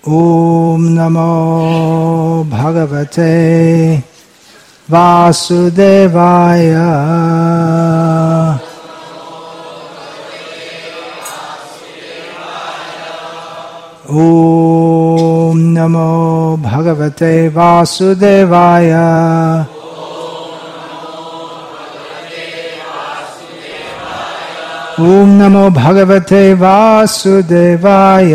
ओम नमो भगवते वासुदेवाय। ओम नमो भगवते वासुदेवाय। ओम नमो भगवते वासुदेवाय।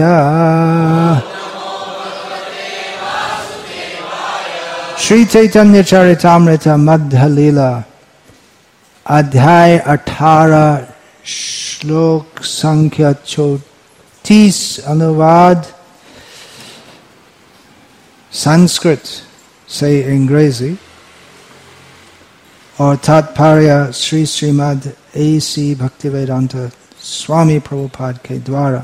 श्री चैतन्य चरितामृत मध्य लीला अध्याय 18 श्लोक संख्या 34 अनुवाद संस्कृत से अंग्रेजी और तात्पर्य श्री श्रीमद् A.C. भक्तिवेदांत स्वामी प्रभुपाद के द्वारा।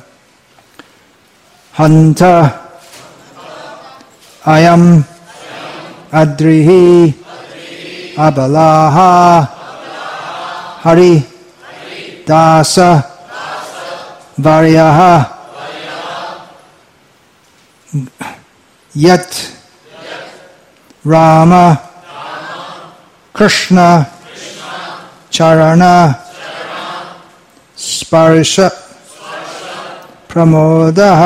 हंत अयम अद्रिहि अबलाः हरि दास वर्यः यत् राम कृष्ण चरण स्पर्श प्रमोदः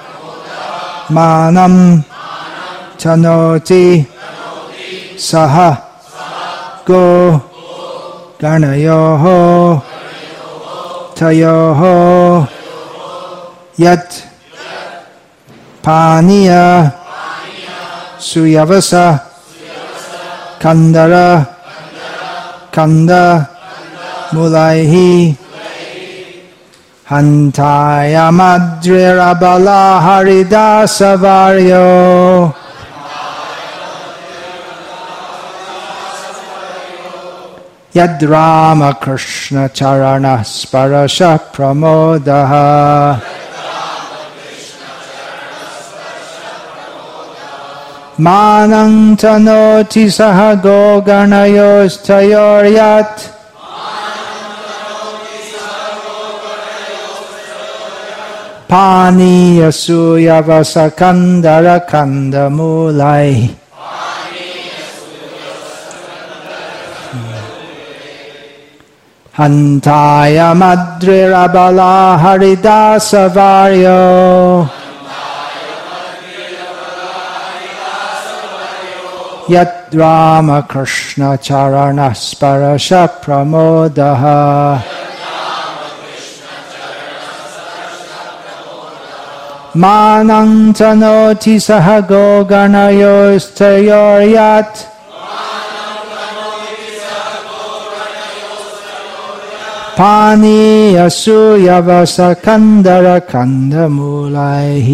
मानं तनोति सह गो गणयोः तयोः यत् पानीय सुयवस कंदर कंद मूलैः हन्तायमद्रिरबला हरिदासवर्यो यद् रामकृष्ण चरण स्पर्श प्रमोदः मानं तनोति सह गो गणयोस्तयोर्यत् पानीयसूयवस कंदर कंदमूलैः हन्तायमद्रिरबला हरिदासवर्यो यत् रामकृष्ण चरण स्पर्श प्रमोदः मानं तनोति सह गो गणयोस्तयोर्यत् पानीयसूयवस कंदर कंदमूलैः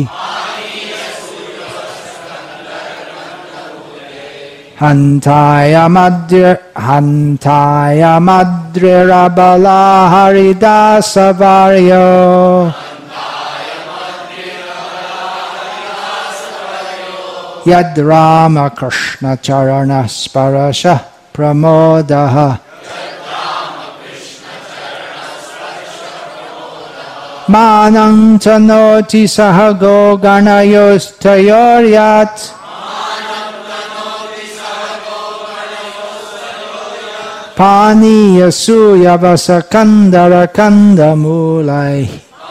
हन्तायमद्रिरबला हरिदासवर्यो यद् रामकृष्ण चरण स्पर्श प्रमोदः मानं तनोति सह गो गणयोस्तयोर्यत् पानीयसूयवस कंदर कंदमूलैः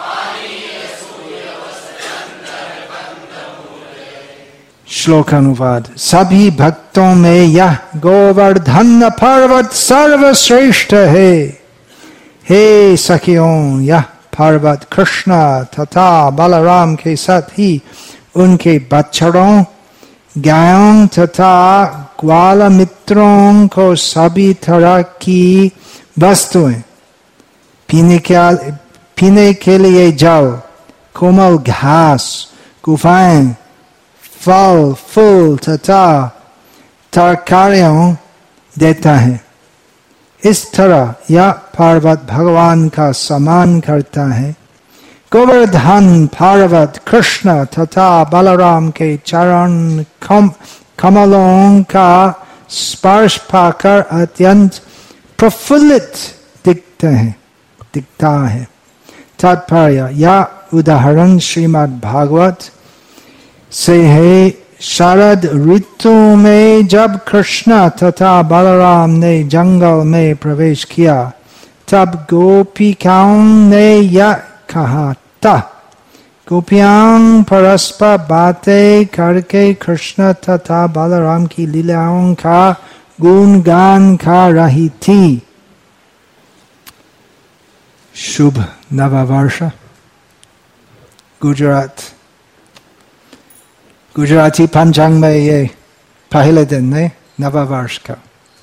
श्लोक अनुवाद। सभी भक्तों में यह गोवर्धन पर्वत सर्वश्रेष्ठ है। हे सखियों, यह पर्वत कृष्ण तथा बलराम के साथ ही उनके बछड़ों गायों तथा ग्वाल मित्रों को सभी तरह की वस्तुएं पीने के लिए जाओ, कोमल घास, गुफाएं, फल फूल तथा तरकारियों देता है। इस तरह यह पर्वत भगवान का सम्मान करता है। गोवर्धन पर्वत कृष्ण तथा बलराम के चरण कमलों का स्पर्श पाकर अत्यंत प्रफुल्लित दिखता है। तात्पर्य, यह उदाहरण श्रीमद् भागवत से है शरद ऋतु में जब कृष्ण तथा बलराम ने जंगल में प्रवेश किया, तब गोपिकाओं ने यह कहा था। गोपियां परस्पर बातें करके कृष्ण तथा बलराम की लीलाओं का गुणगान कर रही थी। शुभ नववर्ष गुजराती पंचांग में ये पहले दिन है नववर्ष का।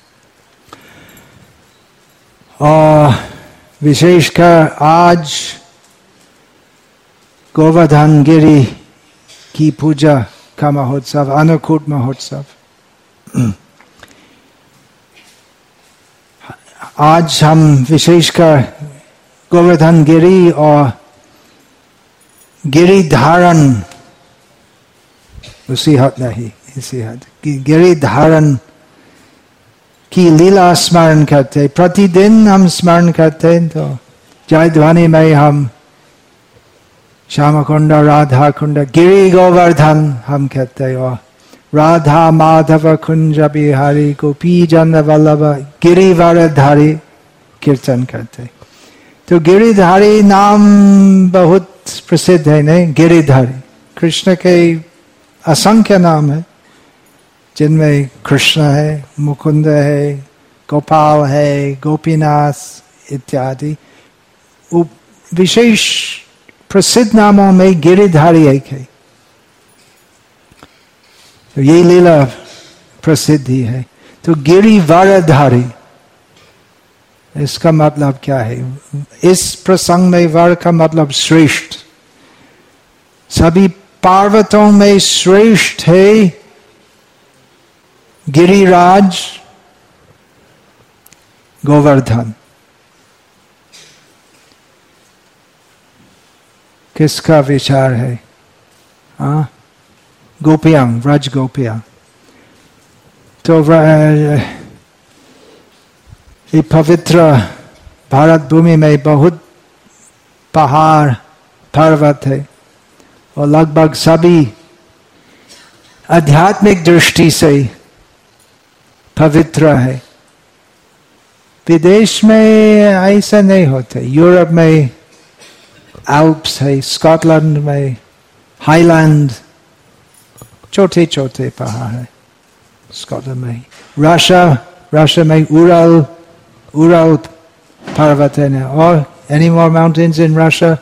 और विशेषकर आज गोवर्धन गिरी की पूजा का महोत्सव, अन्नकूट महोत्सव। आज हम विशेषकर गोवर्धन गिरी और गिरिधारण, उसी हद नहीं, इसी हद गिरिधारण की लीला स्मरण करते। प्रतिदिन हम स्मरण करते। तो जयध्वनि में हम श्याम कुंड, राधा कुंड, गिरि गोवर्धन हम कहते। और राधा माधव कुंज बिहारी गोपी जन वल्लभ गिरिवरधारी कीर्तन करते। तो गिरिधारी नाम बहुत प्रसिद्ध है, नहीं? गिरिधारी कृष्ण के असंख्य नाम है, जिनमें कृष्ण है, मुकुंद है, गोपाल है, गोपीनाथ इत्यादि। विशेष प्रसिद्ध नामों में गिरिधारी एक है। तो ये लीला प्रसिद्धि है। तो गिरिवरधारी, इसका मतलब क्या है? इस प्रसंग में वर का मतलब श्रेष्ठ। सभी पर्वतों में श्रेष्ठ है गिरिराज गोवर्धन। किसका विचार है? गोपियां, व्रज गोपियां। तो ये पवित्र भारत भूमि में बहुत पहाड़ पर्वत है और लगभग सभी आध्यात्मिक दृष्टि से पवित्र है। विदेश में ऐसा नहीं होता। यूरोप में एल्प्स है, स्कॉटलैंड में हाईलैंड, छोटे छोटे पहाड़ है स्कॉटलैंड में। रशिया में उरल पर्वत है। और any more mountains in Russia?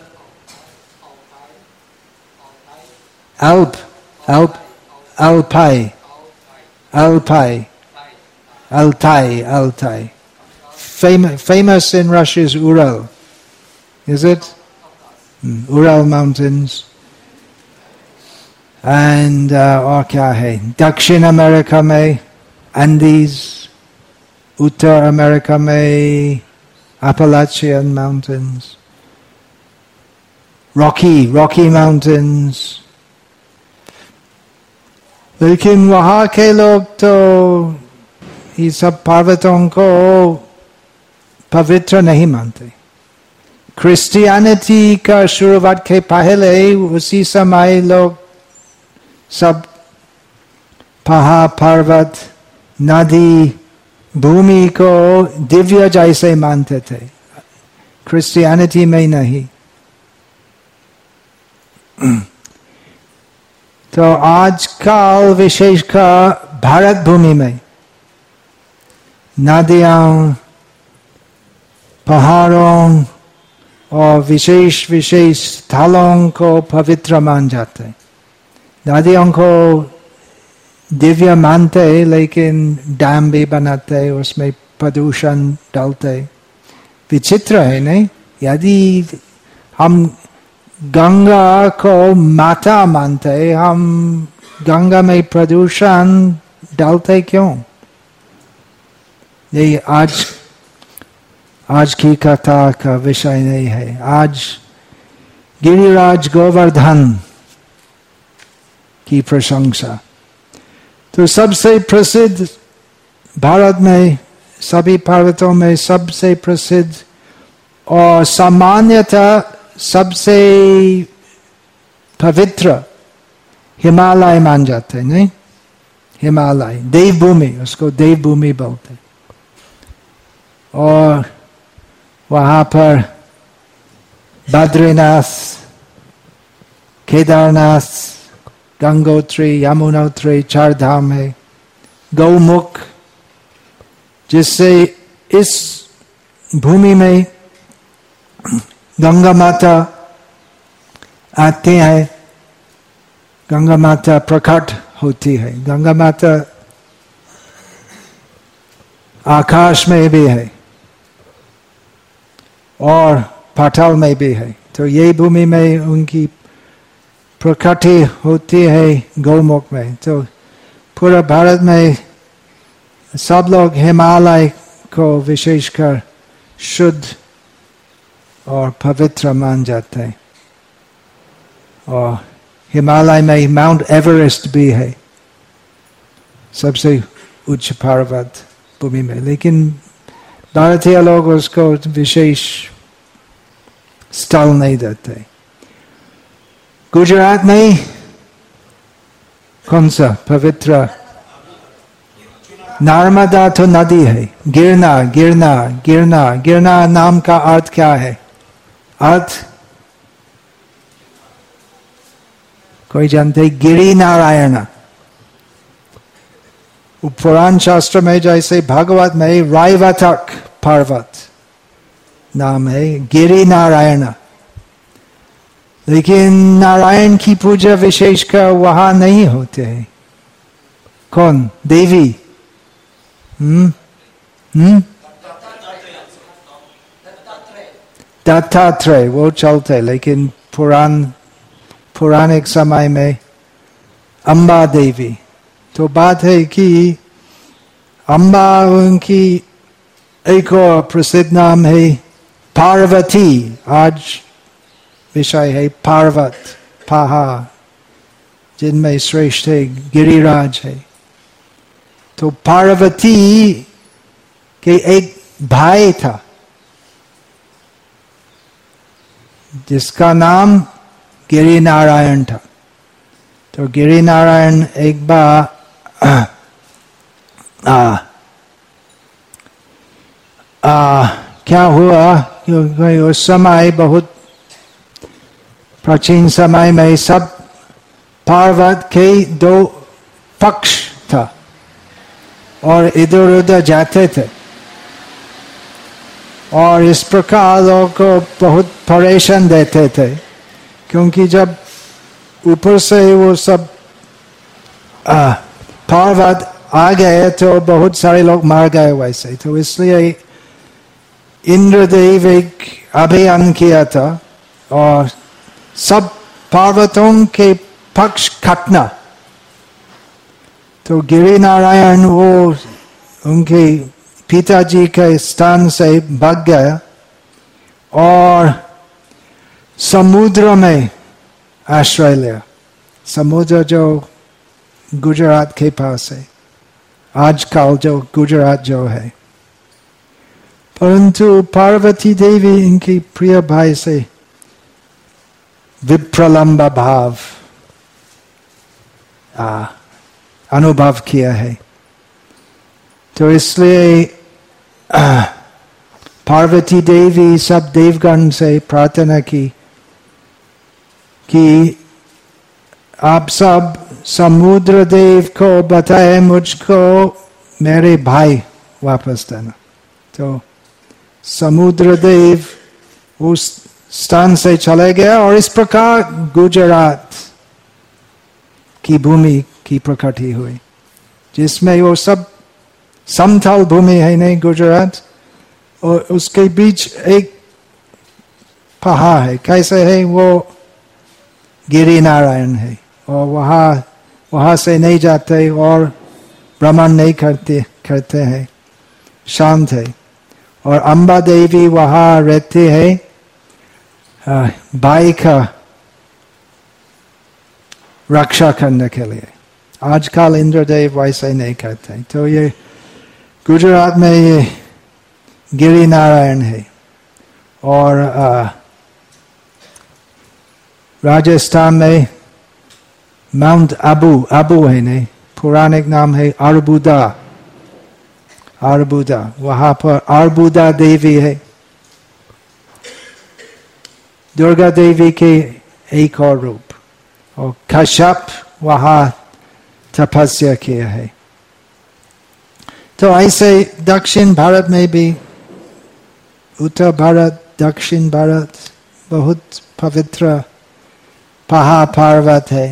Altai. Famous in Russia is Ural. Is it? Ural Mountains. And और क्या है? दक्षिण अमेरिका में Andes, उत्तर अमेरिका में Appalachian Mountains, Rocky Mountains. लेकिन वहाँ के लोग तो ये सब पर्वतों को पवित्र नहीं मानते। क्रिश्चियनिटी का शुरुआत के पहले उसी समय लोग सब पहाड़, पर्वत, नदी, भूमि को दिव्य जैसे मानते थे। क्रिश्चियनिटी में नहीं। तो आजकल विशेषकर भारत भूमि में नदियां, पहाड़ों और विशेष स्थलों को पवित्र मान जाते हैं। नदियों को दिव्य मानते, लेकिन डैम भी बनाते, उसमें प्रदूषण डालते। विचित्र है, नहीं? यदि हम गंगा को माता मानते, हम गंगा में प्रदूषण डालते क्यों? ये आज की कथा का विषय नहीं है। आज गिरिराज गोवर्धन की प्रशंसा। तो सबसे प्रसिद्ध भारत में, सभी पर्वतों में सबसे प्रसिद्ध और सामान्यतः सबसे पवित्र हिमालय मान जाते हैं, नहीं? हिमालय देवभूमि, उसको देवभूमि बोलते। और वहां पर बद्रीनाथ, केदारनाथ, गंगोत्री, यमुनोत्री 4 धाम है। गौमुख, जिससे इस भूमि में गंगा माता आते हैं, गंगा माता प्रकट होती है। गंगा माता आकाश में भी है और पाताल में भी है। तो ये भूमि में उनकी प्रकृति होती है गौमुख में। तो पूरा भारत में सब लोग हिमालय को विशेषकर शुद्ध और पवित्र मान जाते हैं। और हिमालय में माउंट एवरेस्ट भी है, सबसे उच्च पर्वत भूमि में, लेकिन भारतीय लोग उसको विशेष स्थल नहीं देते। गुजरात में कौन सा पवित्र? नर्मदा तो नदी है। गिरना, गिरना, गिरना, गिरना नाम का अर्थ क्या है? अर्थ कोई जानते? गिरि नारायण। पुराण शास्त्र में जैसे भागवत में रायवतक पर्वत नाम है गिरि नारायण, लेकिन नारायण की पूजा विशेषकर वहां नहीं होते हैं। कौन? देवी। दत्तात्रेय वो चलते, लेकिन पुराने समय में अम्बा देवी। तो बात है कि अम्बा उनकी एक और प्रसिद्ध नाम है पार्वती। आज विषय है पर्वत, पहाड़, जिनमें श्रेष्ठ है गिरिराज है। तो पार्वती के एक भाई था जिसका नाम गिरि नारायण था। तो गिरि नारायण एक बार क्या हुआ, क्योंकि उस समय बहुत प्राचीन समय में सब पर्वत के 2 पक्ष था और इधर उधर जाते थे, और इस प्रकार लोगों को बहुत परेशान देते थे, क्योंकि जब ऊपर से वो सब पर्वत आ गए तो बहुत सारे लोग मार गए वैसे। तो इसलिए इंद्रदेव एक अभियान किया था और सब पर्वतों के पक्ष काटना। तो गिरि नारायण वो उनके पिताजी के स्थान से भाग गया और समुद्र में आश्रय लिया। समुद्र जो गुजरात के पास है, आजकल जो गुजरात जो है। परंतु पार्वती देवी इनकी प्रिय भाई से विप्रलंब भाव अनुभव किया है। तो इसलिए पार्वती देवी सब देवगण से प्रार्थना की कि आप सब समुद्र देव को बताए मुझको मेरे भाई वापस देना। तो समुद्र देव उस स्थान से चले गया और इस प्रकार गुजरात की भूमि की प्रकृति हुई, जिसमें वो सब समतल भूमि है नहीं गुजरात, और उसके बीच एक पहाड़ है। कैसे है वो? गिरि नारायण है, और वहां से नहीं जाते और भ्रमण नहीं करते हैं, शांत है। और अम्बा देवी वहां रहती है भाई का रक्षा करने के लिए। आजकल इंद्रदेव वैसे नहीं करते। तो ये गुजरात में ये गिरि नारायण है। और राजस्थान में माउंट आबू है नहीं, पौराणिक नाम है अर्बुदा। वहां पर अर्बुदा देवी है, दुर्गा देवी के एक और रूप। और कश्यप वहां तपस्या किया है। तो ऐसे दक्षिण भारत में भी, उत्तर भारत, दक्षिण भारत बहुत पवित्र पहाड़ पर्वत है।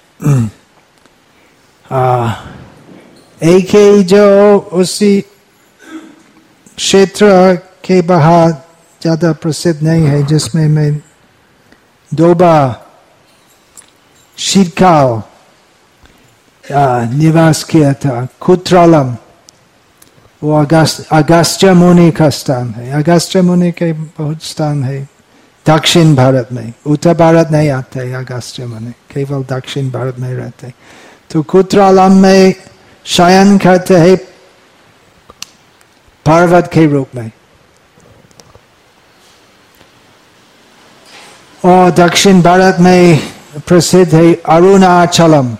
एक ही जो उसी क्षेत्र के बाहर ज्यादा प्रसिद्ध नहीं है, जिसमें मैं 2 बार शीतकाल निवास किया था, कुत्रालम। वो अगस्त्य मुनि का स्थान है। अगस्त्य मुनि के बहुत स्थान है दक्षिण भारत में, उत्तर भारत नहीं आते है अगस्त्य मुनि, केवल दक्षिण भारत में रहते। तो कुत्रालम में शयन करते हैं पर्वत के रूप में। और दक्षिण भारत में प्रसिद्ध है अरुणाचलम।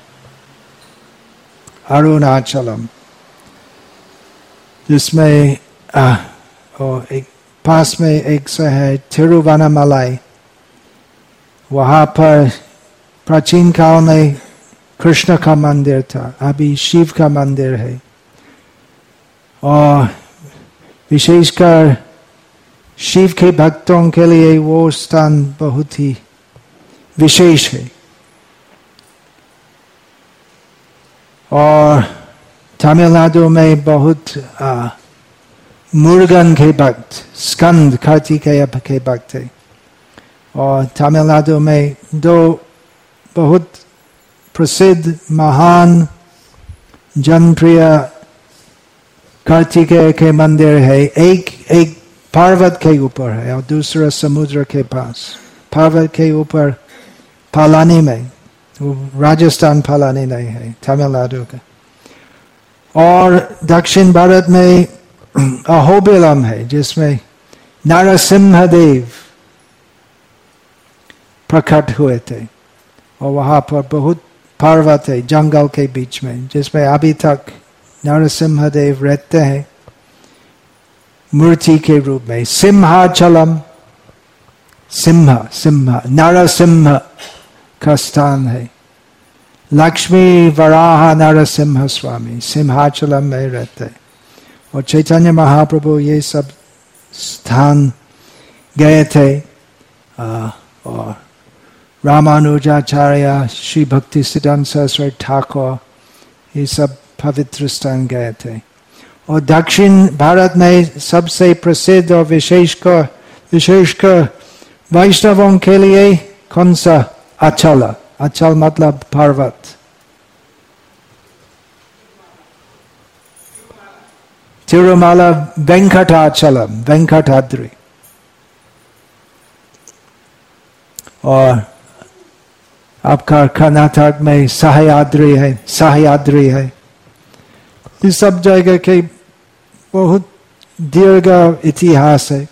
जिसमें एक पास में एक शहर है तिरुवन्नामलाई। वहां पर प्राचीन काल में कृष्ण का मंदिर था, अभी शिव का मंदिर है। और विशेषकर शिव के भक्तों के लिए वो स्थान बहुत ही विशेष है। और तमिलनाडु में बहुत मुरुगन के भक्त, स्कंद कार्तिकेय के भक्त है। और तमिलनाडु में 2 बहुत प्रसिद्ध महान जनप्रिय कार्तिकेय के मंदिर है। एक पर्वत के ऊपर है और दूसरा समुद्र के पास। पर्वत के ऊपर पलानी में, वो राजस्थान पलानी नहीं है, तमिलनाडु का। और दक्षिण भारत में अहोबिलम है, जिसमें नरसिम्हा देव प्रकट हुए थे। और वहां पर बहुत पर्वत है जंगल के बीच में, जिसमें अभी तक नरसिम्हा देव रहते हैं मूर्ति के रूप में। सिंहाचलम, सिंह नरसिम्हा का स्थान है। लक्ष्मी वराह नरसिम्हा स्वामी सिंहाचलम में रहते। और चैतन्य महाप्रभु ये सब स्थान गए थे। और रामानुजाचार्य, श्री भक्ति सिद्धांत सरस्वती ठाकुर, ये सब पवित्र स्थान गए थे। और दक्षिण भारत में सबसे प्रसिद्ध और विशेषकर वैष्णवों के लिए कौन सा? अचल मतलब पर्वत। तिरुमाला वेंकटाचलम, वेंकटाद्रि। और आपका कर्नाटक में सह्याद्री है। इस सब जगह के बहुत दीर्घ इतिहास है।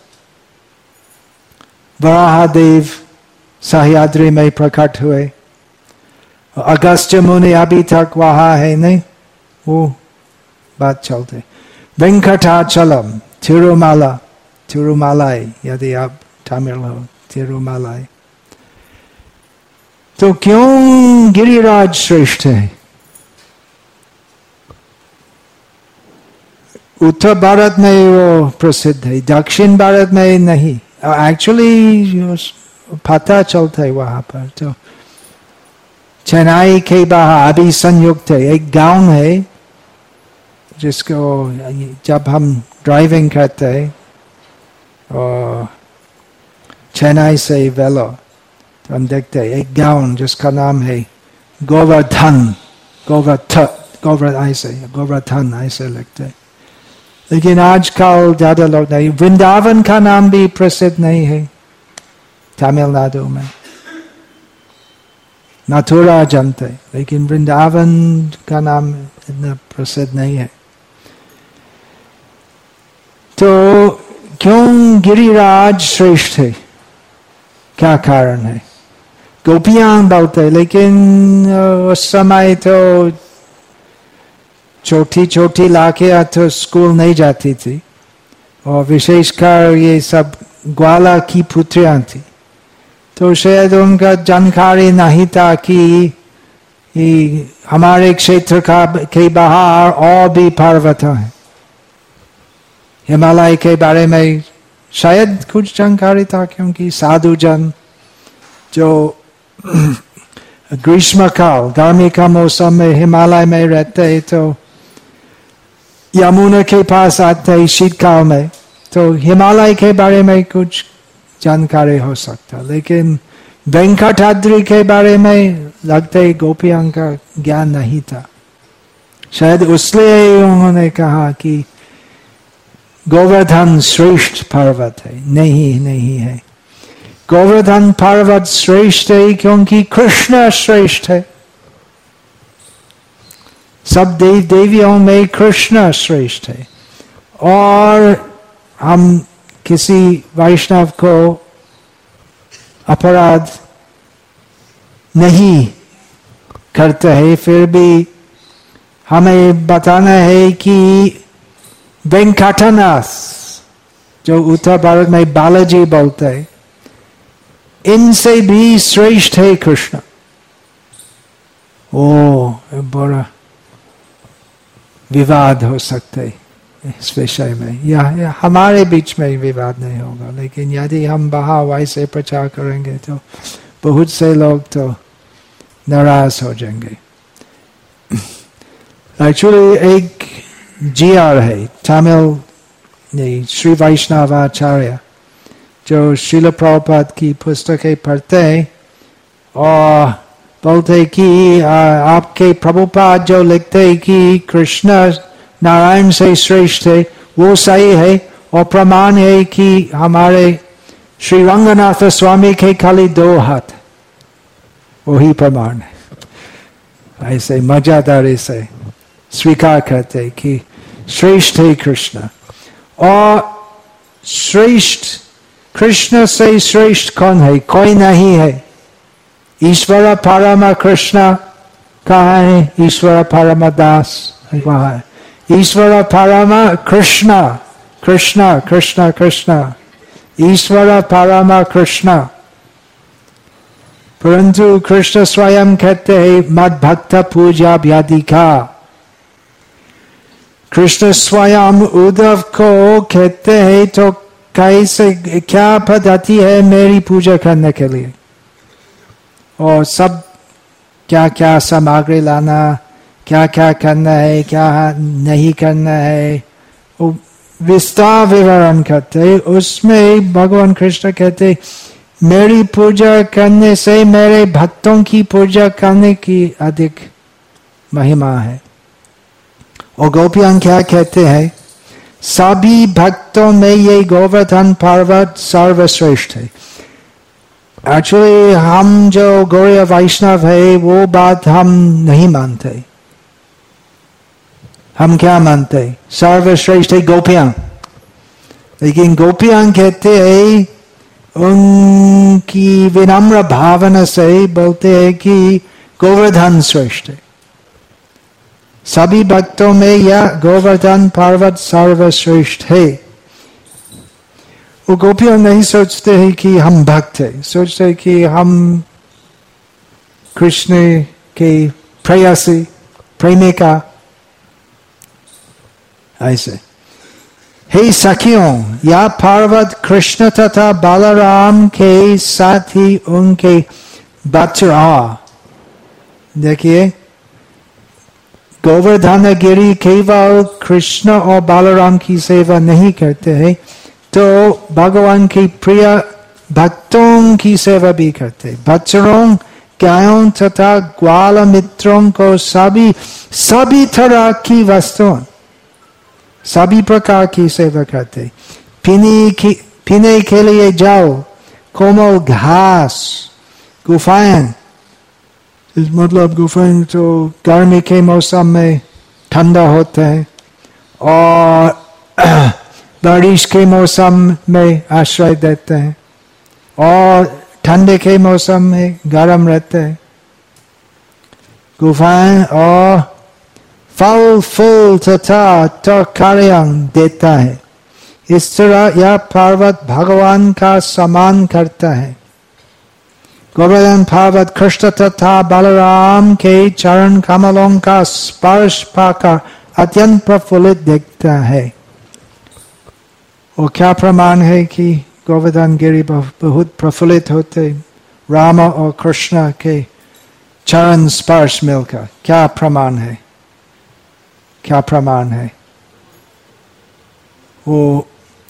वराहदेव सह्याद्री में प्रकट हुए। अगस्त्य मुनि अभी तक वहां है नहीं, वो बात चलते। वेंकटाचलम, तिरुमालाई, यदि आप तमिल हो, तिरुमालाई। तो क्यों गिरिराज श्रेष्ठ है? उत्तर भारत में वो प्रसिद्ध है, दक्षिण भारत में नहीं। एक्चुअली पता चलता है वहां पर। तो चेन्नई के बाहर अभी संयुक्त है एक गांव है, जिसको जब हम ड्राइविंग करते हैं और चेन्नई से वेलो, तो हम देखते हैं एक गांव जिसका नाम है गोवर्धन, गोवर्धन ऐसे लिखते हैं। लेकिन आजकल ज्यादा लोग नहीं। वृंदावन का नाम भी प्रसिद्ध नहीं है तमिलनाडु में। मथुरा जानते, लेकिन वृंदावन का नाम इतना प्रसिद्ध नहीं है। तो क्यों गिरिराज श्रेष्ठ है? क्या कारण है? गोपियां बोलते, लेकिन उस समय तो छोटी छोटी लाखियां तो स्कूल नहीं जाती थी, और विशेषकर ये सब ग्वाला की पुत्रियां थी, तो शायद उनका जानकारी नहीं था कि हमारे क्षेत्र के बाहर और भी पर्वत हैं। हिमालय के बारे में शायद कुछ जानकारी था, क्योंकि साधु जन जो ग्रीष्म काल गर्मी का मौसम में हिमालय में रहते, तो यमुना के पास आते शीतकाल में, तो हिमालय के बारे में कुछ जानकारी हो सकता, लेकिन वेंकटाद्रि के बारे में लगते गोपियां का ज्ञान नहीं था। शायद इसलिए उन्होंने कहा कि गोवर्धन श्रेष्ठ पर्वत है। नहीं है, गोवर्धन पर्वत श्रेष्ठ है क्योंकि कृष्ण श्रेष्ठ है। सब देव देवियों में कृष्ण श्रेष्ठ है, और हम किसी वैष्णव को अपराध नहीं करते हैं, फिर भी हमें बताना है कि वेंकटनाथ, जो उत्तर भारत में बालाजी बोलते हैं, इनसे भी श्रेष्ठ है कृष्ण। ओ बड़ा विवाद हो सकते इस विषय में, या हमारे बीच में विवाद नहीं होगा, लेकिन यदि हम बाहर वैसे प्रचार करेंगे तो बहुत से लोग तो नाराज हो जाएंगे। एक्चुअली एक जीआर है तमिल श्री वैष्णव आचार्य, जो श्रील प्रभुपाद की पुस्तकें पढ़ते और बोलते कि आपके प्रभुपाद जो लिखते हैं कि कृष्ण नारायण से श्रेष्ठ है, वो सही है, और प्रमाण है कि हमारे श्री रंगनाथ स्वामी के खाली 2 हाथ, वही प्रमाण है। ऐसे मजादारी से स्वीकार करते कि श्रेष्ठ है कृष्ण। और श्रेष्ठ कृष्ण से श्रेष्ठ कौन है? कोई नहीं है। ईश्वर परम कृष्ण कहाँ है? ईश्वर परम दास वहाँ है। ईश्वर परम कृष्ण, कृष्ण कृष्ण कृष्ण, ईश्वर परम कृष्ण। परंतु कृष्ण स्वयं कहते हैं मद भक्त पूजा व्याधिका। कृष्ण स्वयं उद्धव को कहते हैं तो कैसे, क्या पद्धति है मेरी पूजा करने के लिए, और सब क्या क्या सामग्री लाना, क्या क्या करना है, क्या नहीं करना है, वो विस्तार विवरण करते। उसमें भगवान कृष्ण कहते मेरी पूजा करने से मेरे भक्तों की पूजा करने की अधिक महिमा है। और गोपियां क्या कहते हैं? सभी भक्तों में ये गोवर्धन पर्वत सर्वश्रेष्ठ है। एक्चुअली हम जो गौड़ीय वैष्णव है वो बात हम नहीं मानते। हम क्या मानते? सर्वश्रेष्ठ है गोपियां। लेकिन गोपियां कहते हैं, उनकी विनम्र भावना से बोलते हैं कि गोवर्धन श्रेष्ठ है। सभी भक्तों में यह गोवर्धन पर्वत सर्वश्रेष्ठ है। वो गोपियां नहीं सोचते हैं कि हम भक्त है, सोचते हैं कि हम कृष्ण के प्रेयसी प्रेमिका। ऐसे हे सखियों, यह पर्वत कृष्ण तथा बलराम के साथ ही उनके बच्चा। देखिए, गोवर्धन गिरी केवल कृष्ण और बलराम की सेवा नहीं करते हैं, तो भगवान की प्रिय भक्तों की सेवा भी करते। बच्चों, गायों तथा ग्वाल मित्रों को सभी तरह की वस्तुओं, सभी प्रकार की सेवा करते। पीने के लिए जाओ, कोमल घास, गुफाएं, मतलब गुफाएं तो गर्मी के मौसम में ठंडा होता है, और बारिश के मौसम में आश्रय देते हैं, और ठंडे के मौसम में गर्म रहते हैं, गुफाएं और फल फूल तथा तरकारियां देता है। इस तरह यह पर्वत भगवान का सम्मान करता है। गोवर्धन पर्वत कृष्ण तथा बलराम के चरण कमलों का स्पर्श पाकर अत्यंत प्रफुल्लित दिखता है। और क्या प्रमाण है कि गोवर्धन गिरी बहुत प्रफुल्लित होते राम और कृष्ण के चरण स्पर्श मिलकर? क्या प्रमाण है? क्या प्रमाण है? वो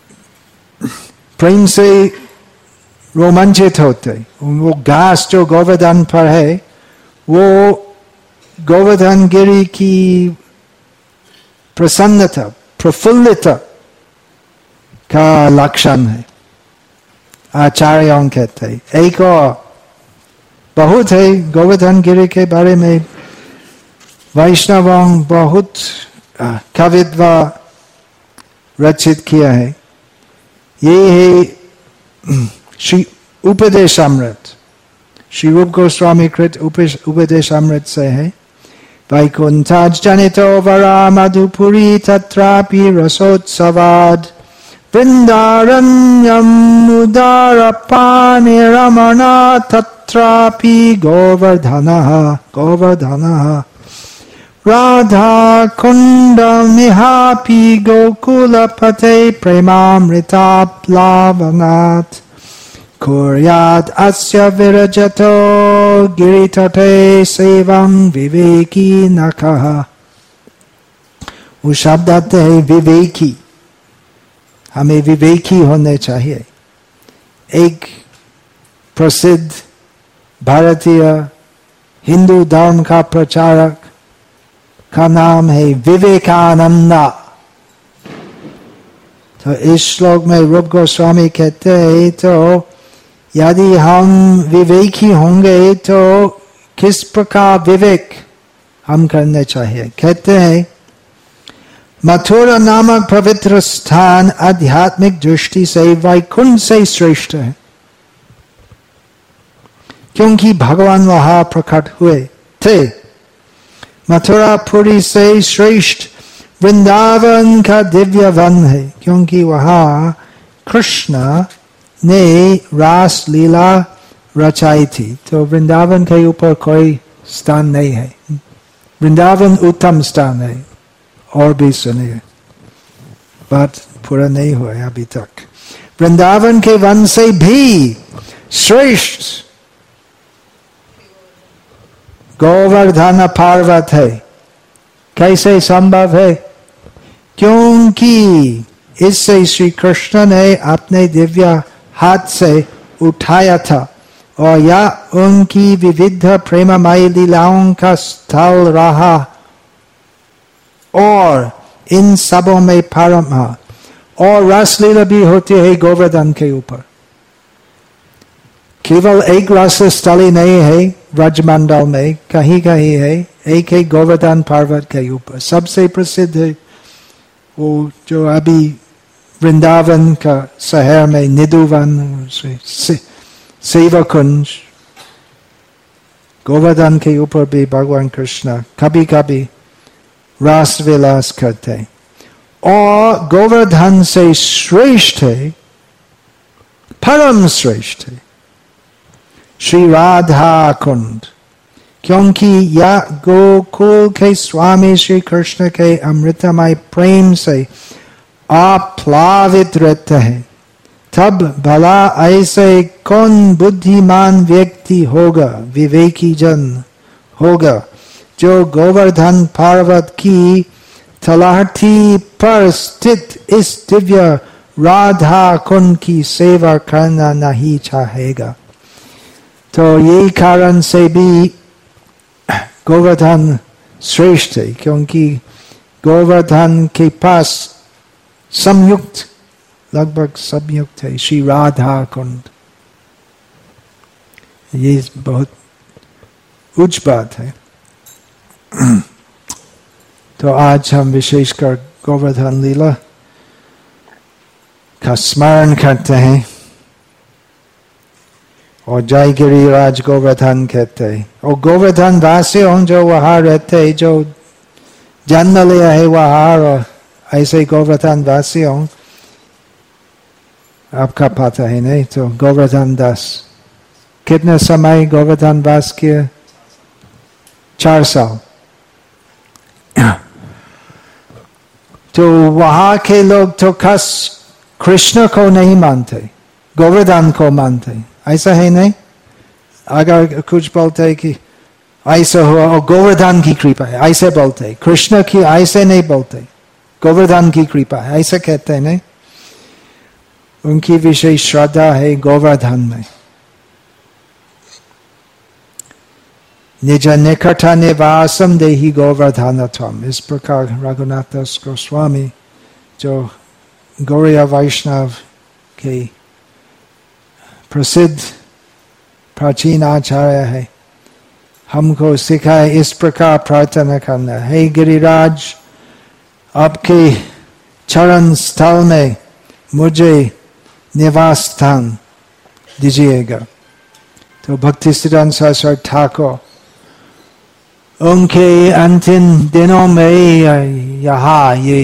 प्रेम से रोमांचित होते। वो घास जो गोवर्धन पर है वो गोवर्धन गिरी की प्रसन्नता प्रफुल्लता का लक्षण है। आचार्यों कहते हैं। एक और बहुत है गोवर्धन गिरी के बारे में, वैष्णवों बहुत कवित्व रचित किया है। ये है श्री उपदेशामृत, श्री रूप गोस्वामी कृत उपदेशामृत से है। वैकुंठात् जनितो वरा मधुपुरी तत्रापि रसोत्सवाद् वृन्दारण्यम् उदारपानिरमणा तत्रापि गोवर्धनः राधा कुण्डमिहापि गोकुलपते प्रेमामृताप्लावनात् कुर्यात् अस्य विरजतो गिरितटे सेवं विवेकी नखः। वो शब्द आते हैं विवेकी, हमें विवेकी होने चाहिए। एक प्रसिद्ध भारतीय हिंदू धर्म का प्रचारक का नाम है विवेकानंदा। तो इस श्लोक में रूप गोस्वामी कहते हैं तो यदि हम विवेकी होंगे तो किस प्रकार विवेक हम करने चाहिए? कहते हैं मथुरा नामक पवित्र स्थान आध्यात्मिक दृष्टि से वैकुंठ से श्रेष्ठ है, क्योंकि भगवान वहां प्रकट हुए थे। मथुरा पुरी से श्रेष्ठ वृंदावन का दिव्य वन है, क्योंकि वहां कृष्ण ने रास लीला रचाई थी। तो वृंदावन के ऊपर कोई स्थान नहीं है। वृंदावन उत्तम स्थान है, और भी सुनिए, बात पूरा नहीं हुआ अभी तक। वृंदावन के वन से भी श्रेष्ठ गोवर्धन पर्वत है। कैसे संभव है? क्योंकि इससे श्री कृष्ण ने अपने दिव्य हाथ से उठाया था और यह उनकी विविध प्रेममयी लीलाओं का स्थल रहा और इन सबों में पारमा और रसलीला भी होती है गोवर्धन के ऊपर। केवल एक रस स्थली नहीं है ब्रजमंडल में, कहीं कहीं है। एक है गोवर्धन पर्वत के ऊपर। सबसे प्रसिद्ध है वो जो अभी वृंदावन का शहर में निधुवन सेवा कुंज, गोवर्धन के ऊपर भी भगवान कृष्ण कभी कभी रास विलास करते। और गोवर्धन से श्रेष्ठ है, परम श्रेष्ठ है श्री राधा कुंड, क्योंकि यह गोकुल के स्वामी श्री कृष्ण के अमृतमय प्रेम से आप्लावित रहते हैं। तब भला ऐसे कौन बुद्धिमान व्यक्ति होगा, विवेकी जन होगा, जो गोवर्धन पर्वत की तलहटी पर स्थित इस दिव्य राधा कुंड की सेवा करना नहीं चाहेगा। तो यही कारण से भी गोवर्धन श्रेष्ठ है, क्योंकि गोवर्धन के पास संयुक्त, लगभग संयुक्त है श्री राधा कुंड। ये बहुत उच्च बात है। तो आज हम विशेषकर गोवर्धन लीला का स्मरण करते हैं। और जय गिरिराज गोवर्धन कहते हैं। और गोवर्धन वासियों जो वहां रहते, जो जन्म लिया है वहां, और ऐसे गोवर्धन वासियों आपका पता है नहीं? तो गोवर्धन दास कितने समय गोवर्धन वास किया? 4 साल। तो वहां के लोग तो खास कृष्ण को नहीं मानते, गोवर्धन को मानते। ऐसा है नहीं? अगर कुछ बोलते कि ऐसा हुआ और गोवर्धन की कृपा है, ऐसे बोलते। कृष्ण की ऐसे नहीं बोलते, गोवर्धन की कृपा है ऐसा कहते हैं नहीं? उनकी विशेष श्रद्धा है गोवर्धन में। निज निकट निवासम देहि गोवर्धनत्वम, इस प्रकार रघुनाथ दास गोस्वामी जो गौड़ीय वैष्णव के प्रसिद्ध प्राचीन आचार्य है, हमको सिखाए इस प्रकार प्रार्थना करना। हे गिरिराज, आपके चरण स्थल में मुझे निवास स्थान दीजिएगा। तो भक्ति सिद्धांत सरस्वती ठाकुर उनके अंतिम दिनों में यहाँ ये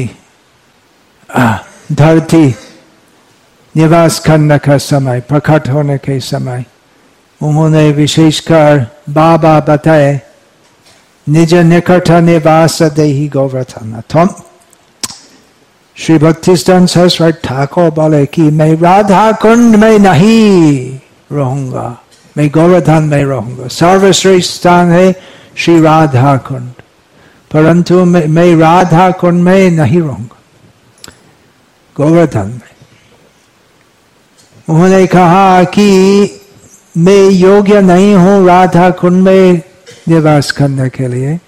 धरती निवास करने का समय, प्रकट होने के समय, उन्होंने विशेषकर बाबा बताए निज निकट निवास देहि गोवर्धन। तो श्री भक्ति सिद्धांत सरस्वती ठाकुर बोले कि मैं राधा कुंड में नहीं रहूंगा, मैं गोवर्धन में रहूंगा। सर्वश्रेष्ठ स्थान है श्री राधा कुंड, परंतु मैं राधा कुंड में नहीं रहूंगा, गोवर्धन में। उन्होंने कहा कि मैं योग्य नहीं हूं राधा कुंड में निवास करने के लिए,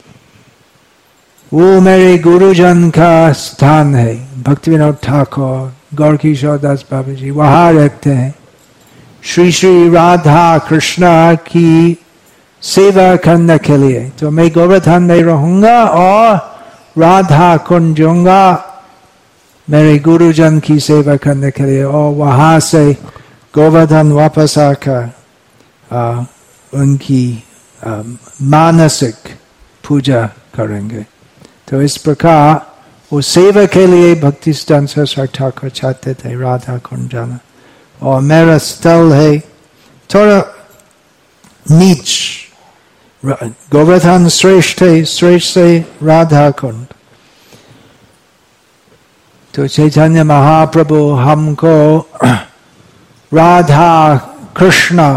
वो मेरे गुरुजन का स्थान है। भक्ति विनोद ठाकुर, गौर किशोर दास बाबा जी वहां रहते हैं। श्री श्री राधा कृष्णा की सेवा करने के लिए तो मैं गोवर्धन में रहूंगा और राधा कुंड जाऊंगा मेरे गुरुजन की सेवा करने के लिए, और वहां से गोवर्धन वापस आकर उनकी मानसिक पूजा करेंगे। तो इस प्रकार वो सेवा के लिए भक्ति सिद्धांत सरस्वती ठाकुर चाहते थे राधा कुंड जाना। और मेरा स्थल है थोड़ा नीच, गोवर्धन श्रेष्ठ है, श्रेष्ठ से राधा कुंड। तो चैतन्य महाप्रभु हमको राधा कृष्ण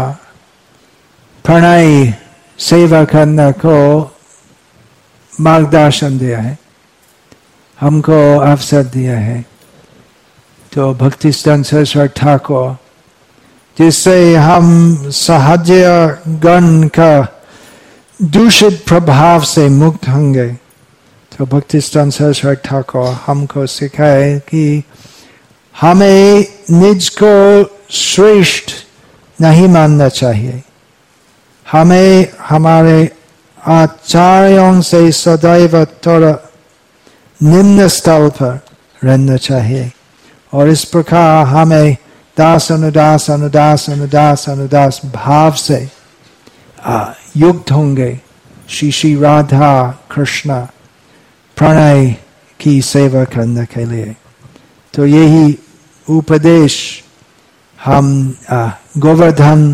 प्रणय सेवा करने को मार्गदर्शन दिया है, हमको अवसर दिया है। तो भक्ति सिद्धांत सरस्वती ठाकुर जिससे हम सहज गण का दूषित प्रभाव से मुक्त होंगे, तो भक्ति सिद्धांत सरस्वती ठाकुर हमको सिखाए कि हमें निज को श्रेष्ठ नहीं मानना चाहिए, हमें हमारे आचार्यों से सदैव थोड़ा निम्न स्थल पर रहना चाहिए। और इस प्रकार हमें दास अनुदास अनुदास अनुदास अनुदास भाव से युक्त होंगे श्री श्री राधा कृष्ण प्रणय की सेवा करने के लिए। तो यही उपदेश हम गोवर्धन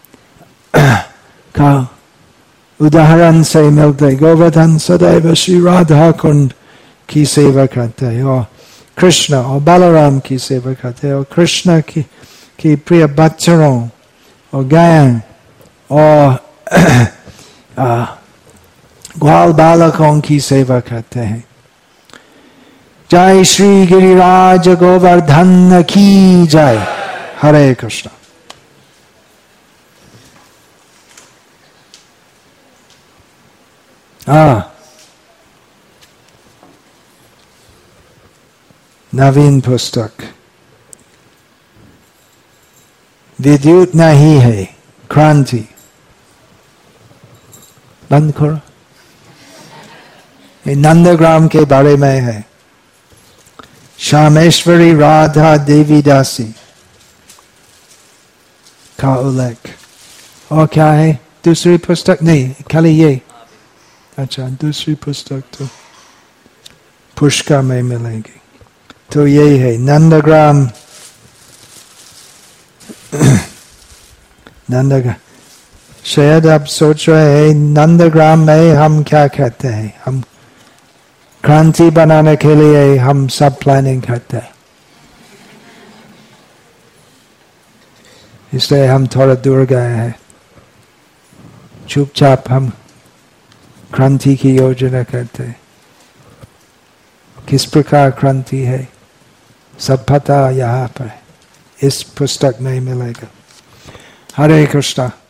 का उदाहरण से मिलते। गोवर्धन सदैव श्री राधा कुंड की सेवा करते हैं और कृष्ण और बलराम की सेवा करते हैं, और कृष्ण की प्रिय बच्चों और गायन और ग्वाल बालकों की सेवा करते हैं। जय श्री गिरिराज गोवर्धन की जय। हरे कृष्ण। नवीन पुस्तक विद्युत नहीं है, क्रांति। बंद करो। ये नंदग्राम के बारे में है। श्यामेश्वरी राधा देवी दासी का उल्लेख। और क्या है दूसरी पुस्तक? नहीं, खाली ये। अच्छा, दूसरी पुस्तक तो पुष्कर में मिलेगी। तो यही है नंदग्राम। नंदग्राम, शायद आप सोच रहे हैं नंदग्राम में हम क्या कहते हैं? हम क्रांति बनाने के लिए हम सब प्लानिंग करते हैं, इसलिए हम थोड़ा दूर गए हैं। चुपचाप हम क्रांति की योजना करते हैं। किस प्रकार क्रांति है सब पता यहाँ पर इस पुस्तक में मिलेगा। हरे कृष्णा।